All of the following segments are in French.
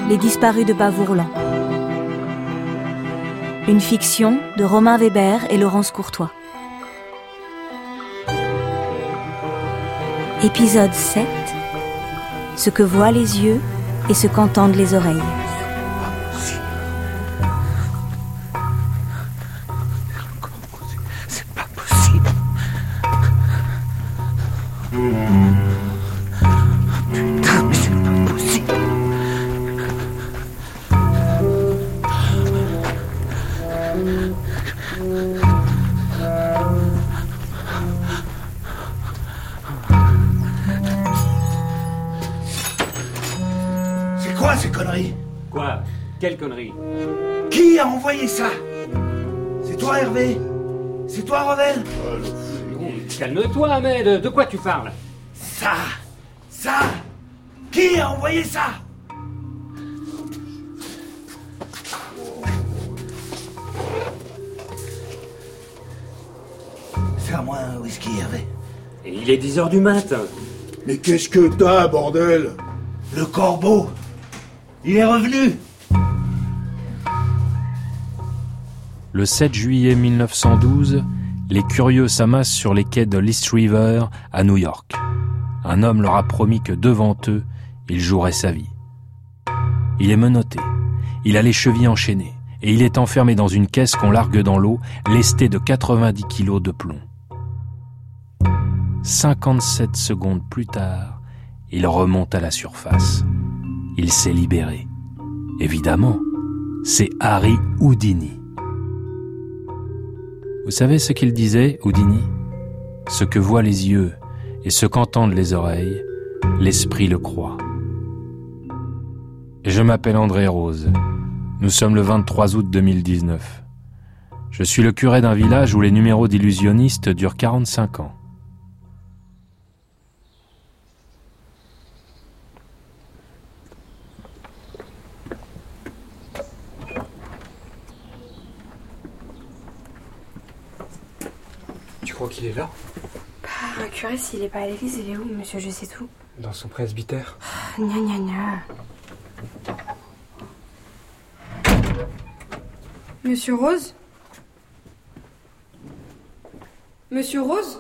Les disparus de Bavourlan. Une fiction de Romain Weber et Laurence Courtois. Épisode 7. Ce que voient les yeux et ce qu'entendent les oreilles. C'est pas possible. Putain, mais c'est pas possible. C'est quoi ces conneries? Quoi? Quelle connerie? Qui a envoyé ça? C'est toi, Hervé? C'est toi, Revel? Calme-toi, Ahmed, de quoi tu parles? Ça! Qui a envoyé ça? Serre-moi un whisky, Hervé. Et il est 10h du matin. Mais qu'est-ce que t'as, bordel? Le corbeau! Il est revenu! Le 7 juillet 1912, les curieux s'amassent sur les quais de l'East River à New York. Un homme leur a promis que devant eux, il jouerait sa vie. Il est menotté, il a les chevilles enchaînées et il est enfermé dans une caisse qu'on largue dans l'eau, lestée de 90 kilos de plomb. 57 secondes plus tard, il remonte à la surface. Il s'est libéré. Évidemment, c'est Harry Houdini. Vous savez ce qu'il disait, Houdini? Ce que voient les yeux et ce qu'entendent les oreilles, l'esprit le croit. Je m'appelle André Rose. Nous sommes le 23 août 2019. Je suis le curé d'un village où les numéros d'illusionnistes durent 45 ans. Tu crois qu'il est là? Un curé, s'il est pas à l'église, il est où, monsieur Je sais tout? Dans son presbytère. Gna gna gna. Monsieur Rose? Monsieur Rose?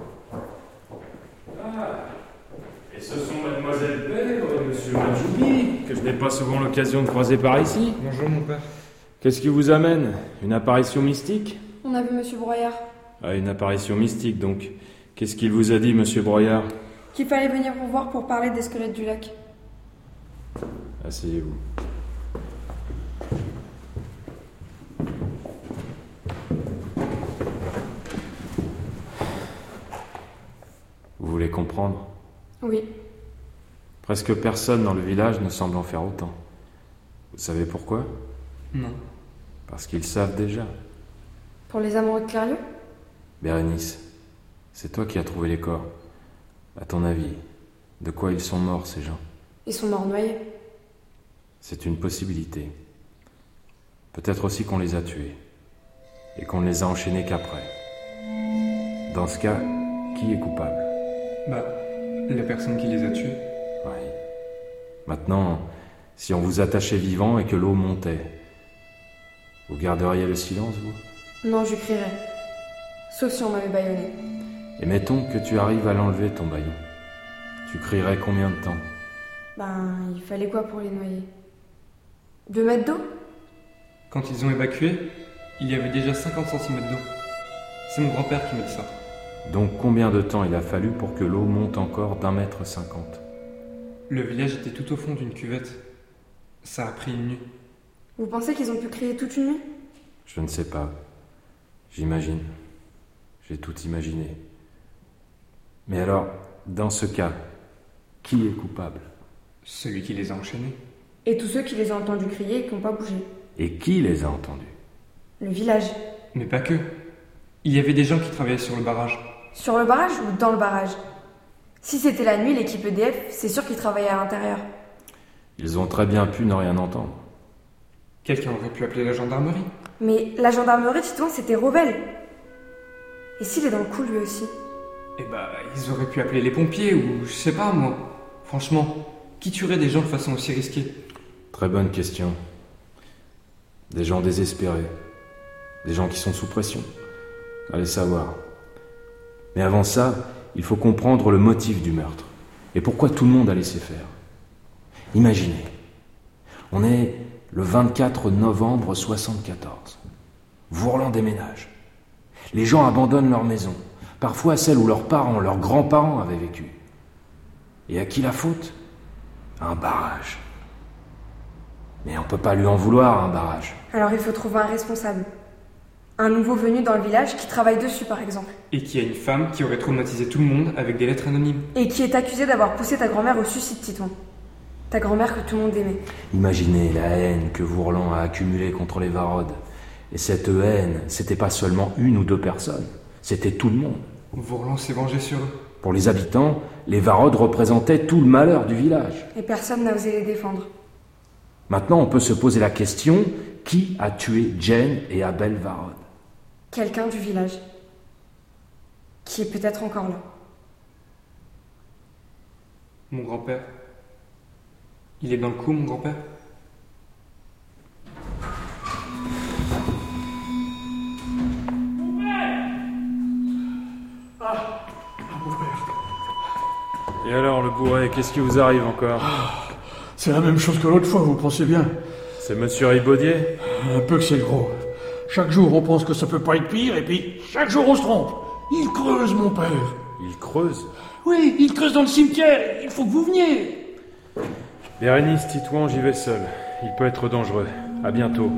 Et ce sont mademoiselle Pègre et monsieur Majoubi, que je n'ai pas souvent l'occasion de croiser par ici. Bonjour mon père. Qu'est-ce qui vous amène? Une apparition mystique? On a vu monsieur Broyard. Ah, une apparition mystique donc. Qu'est-ce qu'il vous a dit, monsieur Broyard? Qu'il fallait venir vous voir pour parler des squelettes du lac. Asseyez-vous. Vous voulez comprendre? Oui. Presque personne dans le village ne semble en faire autant. Vous savez pourquoi? Non. Parce qu'ils savent déjà. Pour les amoureux de Clérieux? Bérénice, c'est toi qui as trouvé les corps. À ton avis, de quoi ils sont morts, ces gens? Ils sont morts noyés. C'est une possibilité. Peut-être aussi qu'on les a tués. Et qu'on ne les a enchaînés qu'après. Dans ce cas, qui est coupable? La personne qui les a tués. Oui. Maintenant, si on vous attachait vivant et que l'eau montait, vous garderiez le silence, vous? Non, je crierais. Sauf si on m'avait bâillonné. Et mettons que tu arrives à l'enlever, ton bâillon. Tu crierais combien de temps? Il fallait quoi pour les noyer? 2 mètres d'eau? Quand ils ont évacué, il y avait déjà 50 cm d'eau. C'est mon grand-père qui m'a dit ça. Donc combien de temps il a fallu pour que l'eau monte encore d'1,50 m? Le village était tout au fond d'une cuvette. Ça a pris une nuit. Vous pensez qu'ils ont pu crier toute une nuit? Je ne sais pas. J'imagine. J'ai tout imaginé. Mais alors, dans ce cas, qui est coupable? Celui qui les a enchaînés. Et tous ceux qui les ont entendus crier et qui n'ont pas bougé. Et qui les a entendus? Le village. Mais pas que. Il y avait des gens qui travaillaient sur le barrage. Sur le barrage ou dans le barrage? Si c'était la nuit, l'équipe EDF, c'est sûr qu'ils travaillaient à l'intérieur. Ils ont très bien pu ne rien entendre. Quelqu'un aurait pu appeler la gendarmerie. Mais la gendarmerie, justement, c'était Revel. Et s'il est dans le coup, lui aussi? Ils auraient pu appeler les pompiers ou je sais pas, moi. Franchement, qui tuerait des gens de façon aussi risquée? Très bonne question. Des gens désespérés. Des gens qui sont sous pression. Allez savoir. Mais avant ça, il faut comprendre le motif du meurtre. Et pourquoi tout le monde a laissé faire. Imaginez. On est le 24 novembre 74. Vourlan déménage. Les gens abandonnent leur maison. Parfois celle où leurs parents, leurs grands-parents avaient vécu. Et à qui la faute ? Un barrage. Mais on peut pas lui en vouloir, un barrage. Alors il faut trouver un responsable. Un nouveau venu dans le village qui travaille dessus, par exemple. Et qui a une femme qui aurait traumatisé tout le monde avec des lettres anonymes. Et qui est accusé d'avoir poussé ta grand-mère au suicide, Titouan. Ta grand-mère que tout le monde aimait. Imaginez la haine que Vourlan a accumulée contre les Varod. Et cette haine, c'était pas seulement une ou deux personnes. C'était tout le monde. Vourlan s'est vengé sur eux. Pour les habitants, les Varod représentaient tout le malheur du village. Et personne n'a osé les défendre. Maintenant, on peut se poser la question, qui a tué Jane et Abel Varod ? Quelqu'un du village. Qui est peut-être encore là. Mon grand-père. Il est dans le coup, mon grand-père ? Et alors, le bourré, qu'est-ce qui vous arrive encore ? C'est la même chose que l'autre fois, vous pensez bien. C'est monsieur Ribaudier ? Un peu que c'est gros. Chaque jour, on pense que ça peut pas être pire, et puis chaque jour, on se trompe. Il creuse, mon père. Il creuse ? Oui, il creuse dans le cimetière. Il faut que vous veniez. Bérénice, Titouan, j'y vais seul. Il peut être dangereux. À bientôt.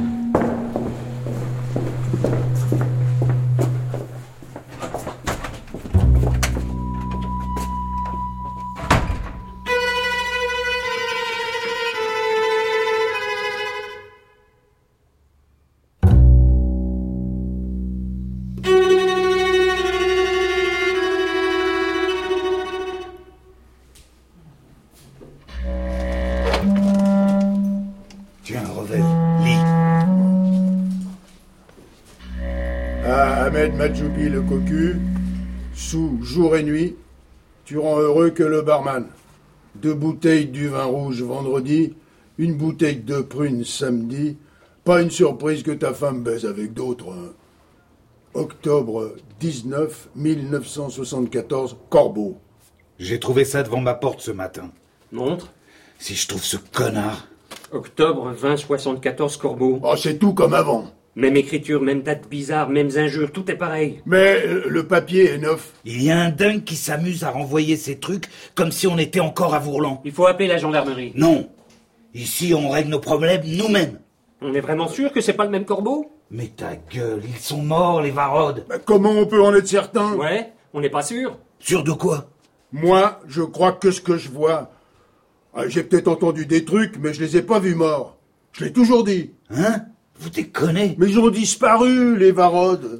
Madjoubi le cocu, sous jour et nuit, tu rends heureux que le barman. 2 bouteilles du vin rouge vendredi, 1 bouteille de prune samedi. Pas une surprise que ta femme baise avec d'autres. Hein. Octobre 19 1974, Corbeau. J'ai trouvé ça devant ma porte ce matin. Montre. Si je trouve ce connard. Octobre 20 74 Corbeau. Oh, c'est tout comme avant. Même écriture, même date bizarre, mêmes injures, tout est pareil. Mais le papier est neuf. Il y a un dingue qui s'amuse à renvoyer ces trucs comme si on était encore à Vourlan. Il faut appeler la gendarmerie. Non. Ici, on règle nos problèmes nous-mêmes. On est vraiment sûr que c'est pas le même Corbeau ? Mais ta gueule, ils sont morts, les Varod. Comment on peut en être certain ? Ouais, on n'est pas sûr. Sûr de quoi ? Moi, je crois que ce que je vois... J'ai peut-être entendu des trucs, mais je les ai pas vus morts. Je l'ai toujours dit. Hein ? Vous déconnez ? Mais ils ont disparu, les Varod.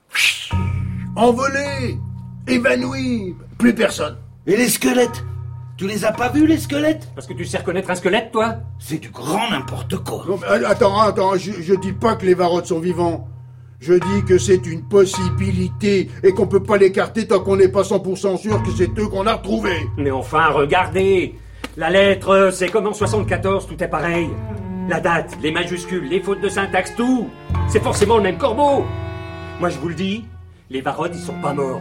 Envolés, évanouis, plus personne. Et les squelettes ? Tu les as pas vus, les squelettes ? Parce que tu sais reconnaître un squelette, toi ? C'est du grand n'importe quoi. Non, mais attends, je dis pas que les Varod sont vivants. Je dis que c'est une possibilité et qu'on peut pas l'écarter tant qu'on n'est pas 100% sûr que c'est eux qu'on a retrouvés. Mais enfin, regardez. La lettre, c'est comme en 74, tout est pareil. La date, les majuscules, les fautes de syntaxe, tout. C'est forcément le même Corbeau. Moi, je vous le dis, les Varod, ils sont pas morts.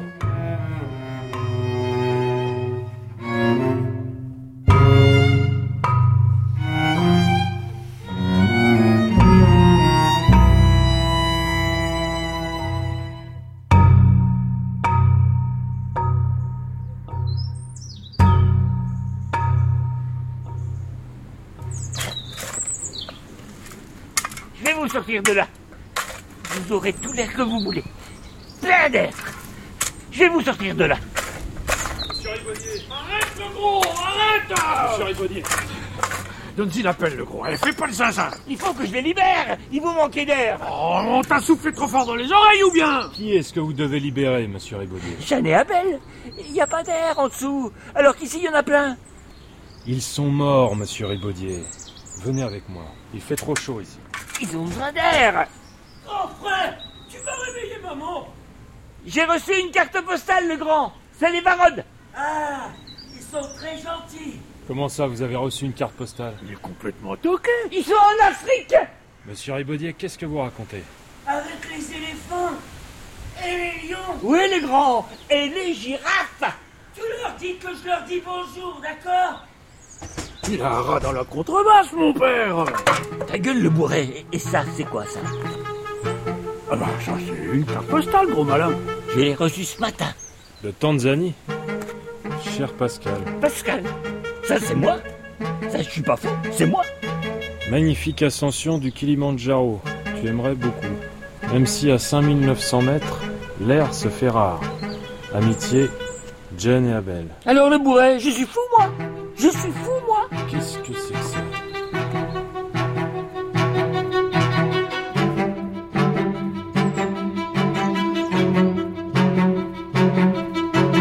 Je vais vous sortir de là. Vous aurez tout l'air que vous voulez. Plein d'air. Je vais vous sortir de là. Monsieur Ribaudier. Arrête le gros, arrête. Monsieur Ribaudier. Donne-y l'appel, le gros. Allez, fais pas le zinzin. Il faut que je les libère. Il vous manquait d'air. Oh, on t'a soufflé trop fort dans les oreilles ou bien? Qui est-ce que vous devez libérer, monsieur Ribaudier? Jeanne et Abel. Il n'y a pas d'air en dessous. Alors qu'ici, il y en a plein. Ils sont morts, monsieur Ribaudier. Venez avec moi. Il fait trop chaud ici. Ils ont besoin d'air. Oh, frère, tu vas réveiller maman. J'ai reçu une carte postale, le grand. C'est les Varod. Ah, ils sont très gentils. Comment ça, vous avez reçu une carte postale? Il est complètement toqué. Ils sont en Afrique. Monsieur Ribaudier, qu'est-ce que vous racontez? Avec les éléphants et les lions. Oui, les grands et les girafes. Tu leur dis que je leur dis bonjour, d'accord? Il a un rat dans la contrebasse, mon père. Ta gueule, le bourret. Et ça, c'est quoi, ça? Ah bah, ça, c'est une carte postale, gros malin. Je l'ai reçue ce matin. De Tanzanie. Cher Pascal. Pascal, ça, c'est moi. Ça, je suis pas fou, c'est moi. Magnifique ascension du Kilimandjaro. Tu aimerais beaucoup. Même si à 5900 mètres, l'air se fait rare. Amitié, Jen et Abel. Alors, le bourret, je suis fou, moi. Je suis fou, moi. Qu'est-ce que c'est que ça?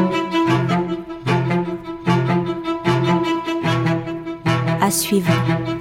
À suivre.